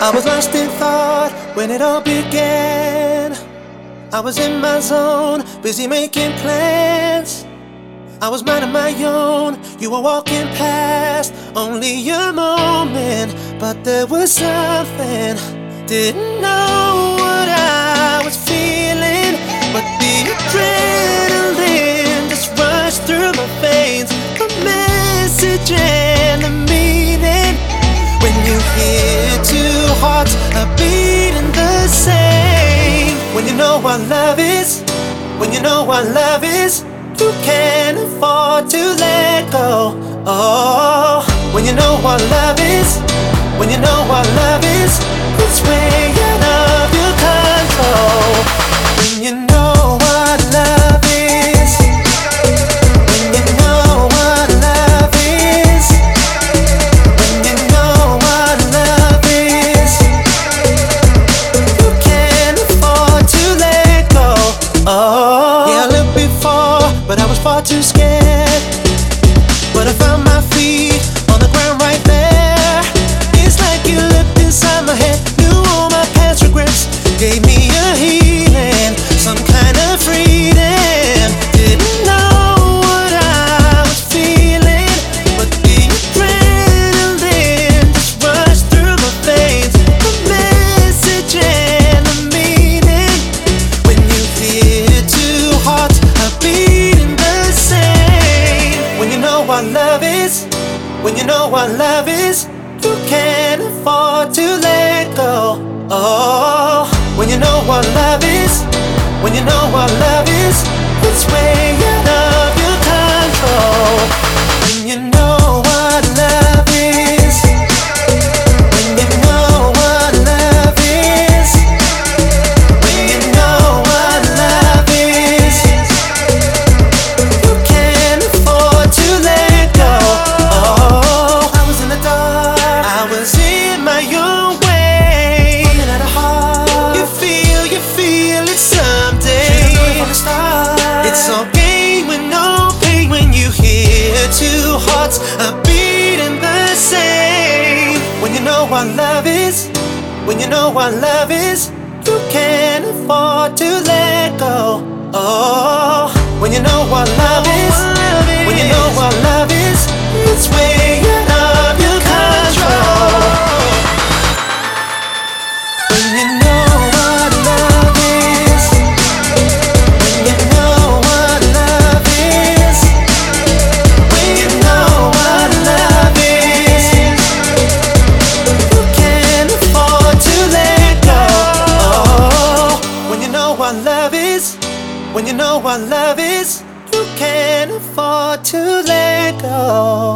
I was lost in thought when it all began. I was in my zone, busy making plans. I was minding my own, you were walking past. Only a moment, but there was something. Didn't know what I was feeling, but the adrenaline just rushed through my veins. The message and the meaning. When you hear two hearts are beating the same. When you know what love is, when you know what love is, you can't afford to let go. Oh, when you know what love is, when you know what love is, it's way out of your control. When you know what love is, when you know what love is, when you know what love is, you can't afford to let go. Oh, yeah, I looked before, but I was far too scared. But I found my feet on the ground right there. It's like you looked inside my head, knew all my past regrets, gave me a healing, some kind of freedom. Didn't know what I was feeling, but the adrenaline just rushed through my veins. The message and the meaning. When you hear two hearts are beating the same. When you know what love is, when you know what love is, you can't afford to let go. Oh, when you know what love is, when you know what love is, it's way out of your control. When you know what love is, when you know what love is, when you know what love is, you can't afford to let go. Oh, I was in the dark, I was in my own way. Falling out of heart, you feel it someday. From the start, it's all gain with no pain when you hear two hearts are beating the same. When you know what love is, when you know what love is, you can't afford to let go. Oh, when you know what love is, when you know what love is, it's way out of your control. When you know what love is, when you know what love is, when you know what love is, you can't afford to let go. Oh, when you know what love is, when you know what love is, you can't afford to let go.